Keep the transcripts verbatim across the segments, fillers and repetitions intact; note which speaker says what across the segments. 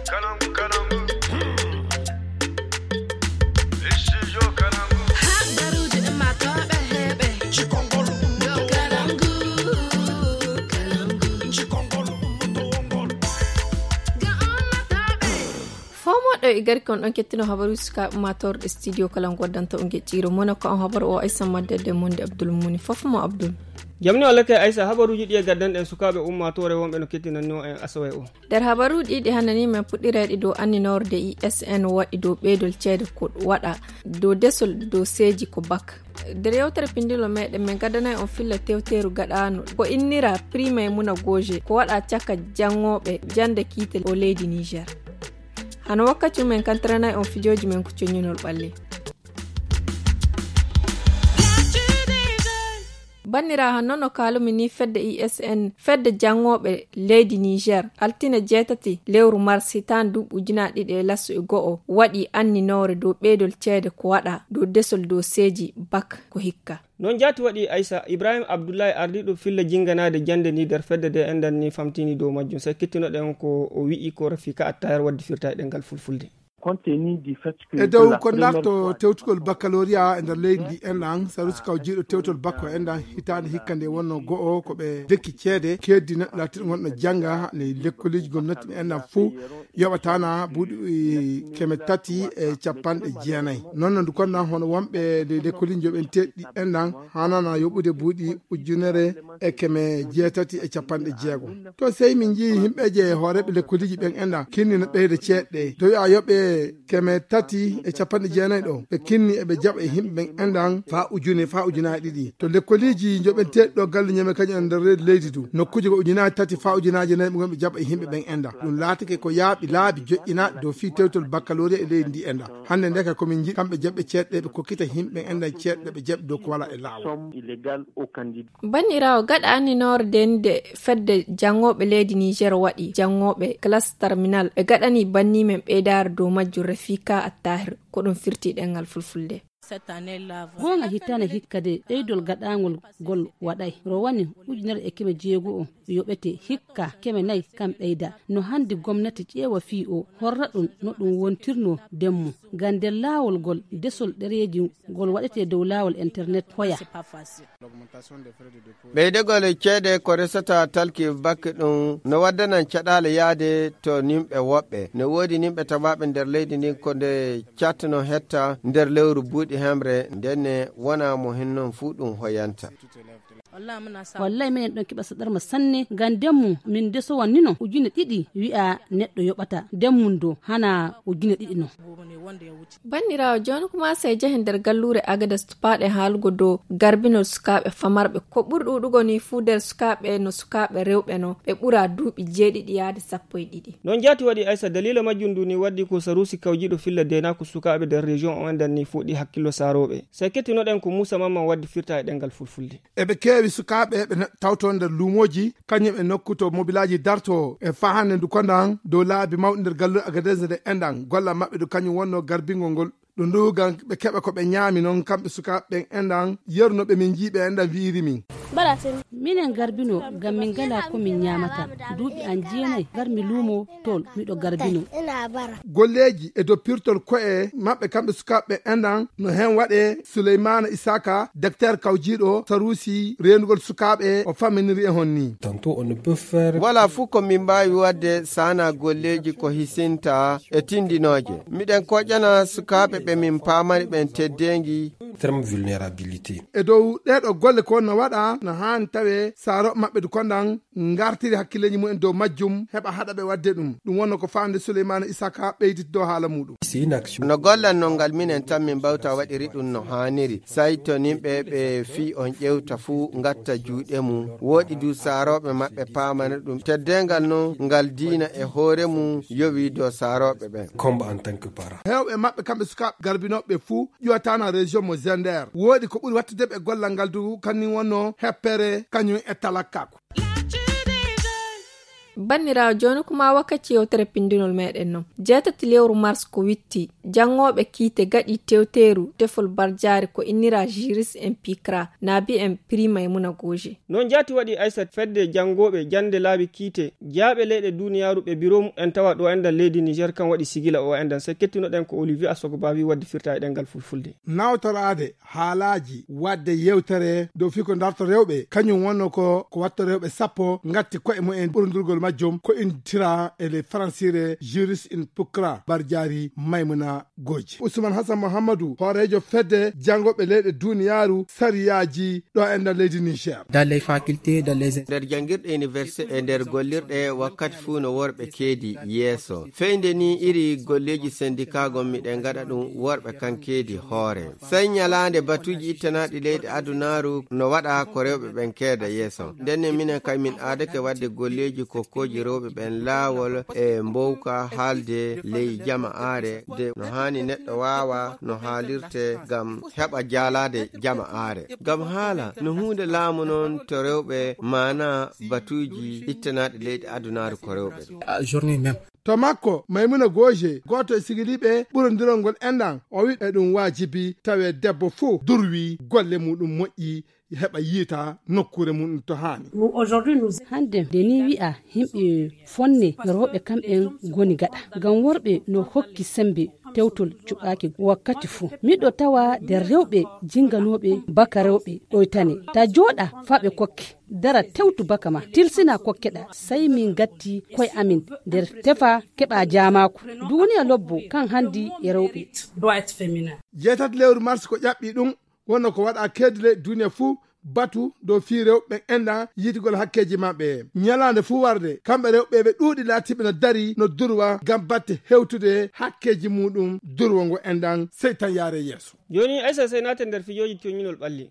Speaker 1: igari kon on kettino habaru suka mator studio kala goddanto on gecciro mona ko on habaru o Aissa Madde Monde Abdul Muni fofmo Abdul
Speaker 2: jamni wala kay Aissa habaruji di gaddan den sukabe ummatore wonbe no kettinanno en asaway o
Speaker 1: der habaru di hanani men puddiraade do anninorde I S N wadi do bedol ceede ko wada do desol do seji ko bak der yewtere pindilo meden men gadana on filla tewteru gadano ko innira prime muna goje ko wada chaka jangobe jande kitel o leydi Niger hano wakkati men kantrana on fijoji men ko conyinol balle bannira hannono kalumi ni fedde I S N fedde jangobe leydi Niger altine jetati lewru mars hitan dubu jina dide lasso e go'o wadi anni nore do bedol ceede ko wada do desol do seji bak ko hikka
Speaker 2: non jati wadi Aissa Ibrahim Abdullahi ardido filla jinganade jande ni der fedde de endan ni famtini do majjum sai kittino den ko o wi'i ko rafika attayar waddi firta e dengal fulfulde
Speaker 3: e dow ko narto tewtugol baccalauréat e nder leydi enɗan sarusi kaw jiiɗo tewtol bakko enɗan hitande hikkande wonno go'o koɓe dekki ceede keddi neɗɗo latiɗo gonɗo jangga ne lekkoliji gomnati enɗan fou yoɓatana buuɗi keme tati e capanɗe jeenayyi noon ndu konɗan hono wonɓe de lekkoliji joɓen teɗɗi enɗan hanana yoɓude buuɗi ujunere e keme jeetati e capanɗe jeego to sey min jii yimɓeje hooreɓe lekkoliji ɓen enɗan kinni no ɓeyde ceeɗɗe to a yoɓe keme tati e capanɗe jeenayyi ɗo ɓe kinni eɓe jaɓa e yimɓe ɓen enɗan fa ujune fa ujunaji ɗiɗi to lekkoliji joɓen teɗɗi ɗo galle ñame kañum e nder reedi leydi du nokkuji ko ujunaji tati fa ujunaji nayyi ɓe gonɓe jaɓa e yimɓe ɓen enɗan ɗum laatake ko yaaɓi laabi joƴƴinaɗe dow fi tewtol baccalauréat e leydi ndi enɗan hande ndeka komin jiiɗi kamɓe jaɓɓe ceeɗɗe ɓe kokkita yimɓe enɗan ceeɗɗe ɓe jaɓɓe dow ko wala e laawol
Speaker 1: bannirawo gaɗa anninore dende fedde jangoɓe leydi Niger waɗi jangoɓe classe terminal ɓe gaɗani bannimen ɓeydare dow majjum Rafika Attahir ko ɗum firti ɗengal fulfulde
Speaker 4: gonga hitane hikkade ɗeydol gaɗangol gol waɗay rowani ujunere e keme jeego o yoɓete hikka keme nayyi kam ɓeyda no handi gomnati ƴeewa fi o horra ɗum no ɗum wontirno demmu gande laawol gol desol ɗereji gol waɗete dow laawol internet hoya
Speaker 5: ɓeydegol ceede ko resata talki bakke ɗum no waddanan caɗale yaade to nimɓe woɓɓe ne woodi nimɓe tabaɓe nder leydi ndi ko nde catno hetta nder lewru buuɗi hemre ndenne wona mo hinnon fu ɗum hoyanta
Speaker 4: wallahi minen ɗon keɓa saɗarma sanne ngam demmu min deso wanni no ujune ɗiɗi wi'a neɗɗo yoɓata demmum do hana ujune ɗiɗi no
Speaker 1: bannirawo joni kuma sai jahi nder gallure Agadas tupaɗe haalugo dow garbinol sukaɓe famarɓe ko ɓuri ɗuɗugo ni fu nder sukaɓe no sukaɓe rewɓe no ɓe ɓura duuɓi jeeɗiɗi yaade sappo e ɗiɗi
Speaker 2: non jati waɗi Aissa dalila majjum ndu ni waddi ko sarusi kawjiɗo filla dena ko sukaɓe nder région o endan ni fuɗi hakkillo saroɓe sai kettinoɗen ko Moussa Mamman waddi firta e ɗengal fulfulde
Speaker 3: eɓe keewi sukaɓe ɓe tawto nder luumoji kañum ɓe nokkuto mobilaji darto e fahande ndu kondan dow laabi mawɗi nder gallure Agadez nde enɗan golla maɓɓe ɗo kañum wonno garbingol ngol ɗum ndu gam ɓe keɓa ko ɓe ñaami noon kamɓe sukaɓe ɓen enɗan yerunoɓe min jiiɓe enɗan wiiri min
Speaker 4: minen garbino gam min gala ko min ñamata duuɓi an jeenayyi gar mi luumo tol miɗo garbino
Speaker 3: golleji e dow pirtol koye maɓɓe kamɓe sukaɓe enɗan no hen waɗe Souleymana Isaka docteur kawjiɗo sarusi renugol sukaɓe o famminiri e hon ni
Speaker 5: wala fuu ko min mbawi wadde sana golleji ko hisinta e tindinoje miɗen koƴana sukaɓe ɓe min pamani ɓen teddengi
Speaker 3: e dow ɗeɗo golle ko no waɗa no hani tawe saro maɓɓe du kondan gartiri hakkilleji mumen dow majjum heɓa haɗa ɓe wadde ɗum ɗum wonno ko famde Souleymana Isaka ɓeyditi dow haala muɗum
Speaker 5: no gollan no ngal minen tan min mbawta waɗiri ɗum no haniri sai to nimɓe ɓe fi on ƴewta fuu gatta juuɗe mum woɗi du saroɓe maɓɓe pamani ɗum teddengal no ngal diina e hoore mum yowi dow saroɓe ɓen
Speaker 3: hewɓe maɓɓe kamɓe sukaɓe garbinoɓe fuu ƴuwatana région mo Zender woɗi ko ɓuri wattude ɓe gollal ngal du kañum wonno heppere kañum e talakkako
Speaker 1: bannirawo joni kuma wakkati yewtere pindinol meɗen non jeetati lewru mars ko witti jangoɓe kiite gaɗi tewteru tefol barjari ko innira juris en pikra naabi en prix maymuna goje
Speaker 2: non jati waɗi aissat fedde jangoɓe jande laabi kiite jaaɓe leyɗe duniyaru ɓe biro en tawa ɗo endan leydi niger kan waɗi sigila o endan so kettinoɗen ko Olivier Asogo Bawi waddi firta e ɗengal fulfulde
Speaker 3: nawtorade haalaji wadde yewtere dow fi ko darto rewɓe kañum wonno ko ko watto rewɓe sappo gatti koye mumen ɓurdirgol majjum ko intira e le francire juris in pukra barjari maymuna goji Ousmane Hassan Mohamadou horejo fedde jangoɓe leyɗe duniyaru sariyaji ɗo e nder leydi Niger
Speaker 6: dans les facultés dans les
Speaker 5: nder jangirɗe université e nder gollirɗe wakkati fuu no worɓe keedi yeeso feyde ni iri golleji syndicat gommiɗe gaɗa ɗum worɓe kan keedi hoore sey ñalande batuji ittanaɗi leydi adunaru no waɗa ko rewɓe ɓen keeda yeeso ndenne minen kay min aadake wadde golleji kokkoji rewɓe ɓen laawol e mbowka haalde ley jama'aare de no hani neɗɗo wawa no haalirte gam heɓa jaalade jama'aare gam haala no hunde laamu noon to rewɓe mana batuji ittanaɗi leydi adunaru ko rewɓe
Speaker 6: journée même
Speaker 3: to makko maymuna goje goto e sigiliɓe ɓurodirol ngol enɗan o wi e ɗum wajibi tawe debbo fuu durwi golle muɗum moƴƴi heɓa yiita nokkure mum to hani
Speaker 4: hande de ni wi'a himɓe fonne rewɓe kamɓen goni gaɗa gam worɓe no hokki sembe tewtol cuɓaki wakkati fuu miɗo tawa nder rewɓe jinganoɓe baka rewɓe ɗoytane ta jooɗa faɓe kokke dara tewtu baka ma tilsina kokkeɗa sai min gatti koye amin nder tefa keɓa jamako duniya lobbo kan handi e rewɓe
Speaker 3: jeetati lewru mars ko ƴaɓɓi ɗum wonno ko waɗa kedle duniya fuu batu dow fi rewɓe enɗa yiitigol hakkeji maɓɓe ñalande fuu warde kamɓe rewɓe ɓe ɗuuɗi laatiɓe no dari no durwa gam batte hewtude hakkeji muɗum durwa ngo enɗan sey tan yaare yeeso
Speaker 2: joni aissa sey naate nder fijoji toñinol ɓalli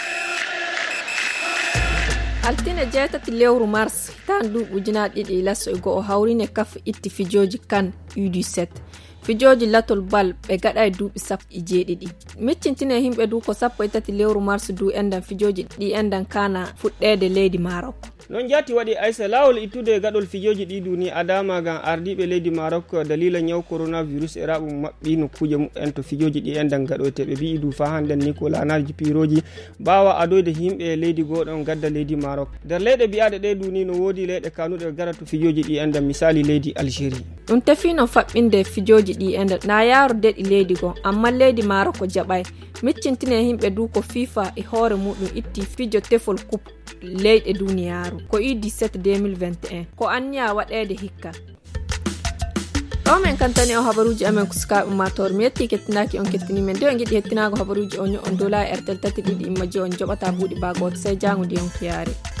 Speaker 1: altine jeetati lewru mars tan du ujuna ɗiɗi lasso e go'o hawrine kaf itti fijoji kan U dix-sept fijoji latol bal ɓe gaɗa e duuɓi sappo e jeeɗiɗi miccintine himɓe du ko sappo e tati lewru mars du endan fijoji ɗi endan kana fuɗɗede leydi Maroc
Speaker 2: non jati waɗi aissa lawol ittude gaɗol fijoji ɗi duni adama gam ardiɓe leydi Maroc dalila ñaw coronavirus e raɓum maɓɓi nokkuje mumen to fijoji ɗi endan gaɗoteɓe ɓi du fa handen ni ko lanaji piroji bawa adoyde himɓe leydi goɗon gadda leydi Maroc nder leyɗe biyaɗe ɗe duni no wodi leyɗe kanuɗe gara to fijoji ɗi endan misali leydi Algérie
Speaker 1: ɗum tefino faɓɓinde fijoji ɗi endan na yarude ɗi leydi gon amma leydi Maroc ko jaɓay miccintine himɓe du ko FIFA e hoore muɗum itti fijo tefol coupe leyɗe duniyaru ko U dix-sept deux mille vingt et un ko anniya waɗede hikka ɗo men kantani o habaruji amen kuskaɓe ummatore mi yetti kettinaki on kettini men nde on giɗi hettinago habaruji on on dola e R T L tati ɗiɗi immaji on joɓata buuɗi bagoto sey jangude on kiyare